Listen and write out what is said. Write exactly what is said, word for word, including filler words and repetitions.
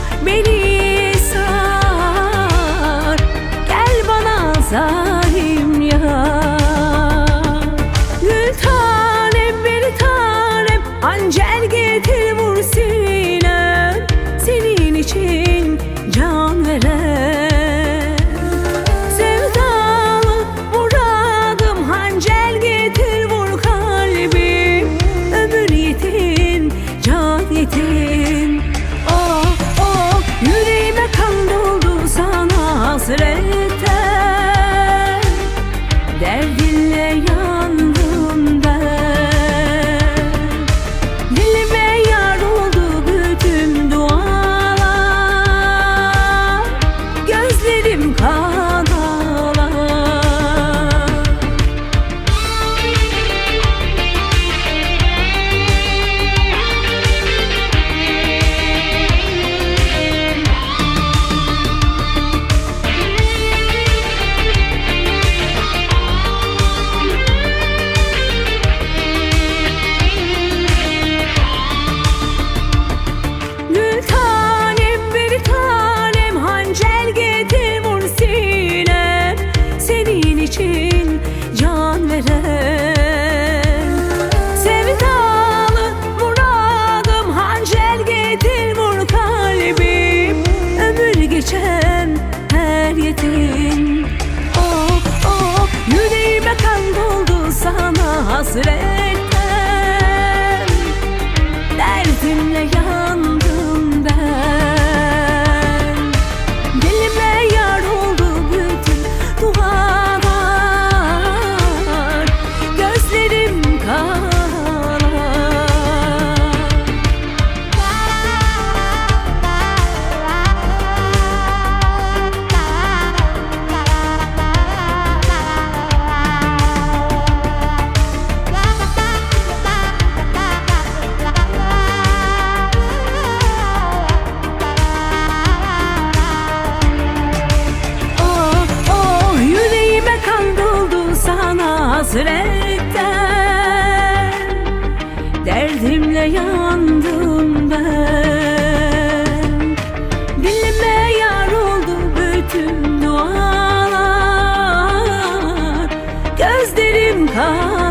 beni sar, gel bana zalim yar. Gül tanem bir tanem, hançer getir vur sinem, senin için can veren. Sevdalı muradım, hançer getir vur kalbim, ömür yetin, can yetin. Oh oh, yüreğime kan doldu sana hasretten, derdinle yandım ben. Dilime yar oldu bütün dualar, gözlerim kan ağlar. Gül tanem bir tanem, hançer getir vur sinem, senin için can veren. Sevdalı muradım, hançer getir vur kalbim, ömür geçen her yetin. Oh oh, yüreğime kan doldu sana hasretten, derdimle yandım ben. Dilime yar oldu bütün dualar, gözlerim kan hasretten, derdimle yandım ben. Dilime yar oldu bütün dualar, gözlerim kan.